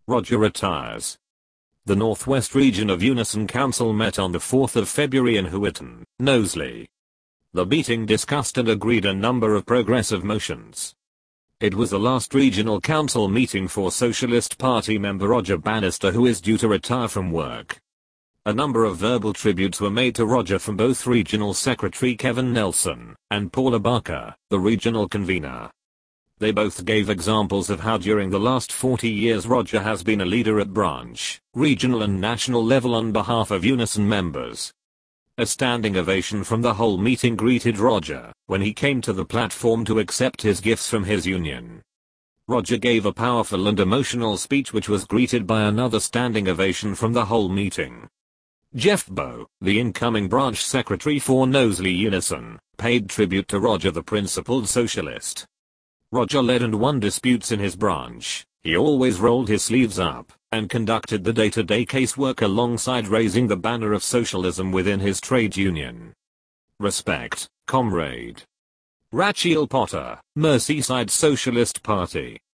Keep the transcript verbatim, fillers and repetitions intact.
Roger retires. The Northwest region of Unison Council met on the fourth of February in Houghton, Knowsley. The meeting discussed and agreed a number of progressive motions. It was the last regional council meeting for Socialist Party member Roger Bannister, who is due to retire from work. A number of verbal tributes were made to Roger from both Regional Secretary Kevin Nelson and Paula Barker, the regional convener. They both gave examples of how during the last forty years Roger has been a leader at branch, regional and national level on behalf of Unison members. A standing ovation from the whole meeting greeted Roger when he came to the platform to accept his gifts from his union. Roger gave a powerful and emotional speech which was greeted by another standing ovation from the whole meeting. Jeff Bowe, the incoming branch secretary for Knowsley Unison, paid tribute to Roger, the principled socialist. Roger led and won disputes in his branch. He always rolled his sleeves up and conducted the day-to-day casework alongside raising the banner of socialism within his trade union. Respect, comrade. Rachiel Potter, Merseyside Socialist Party.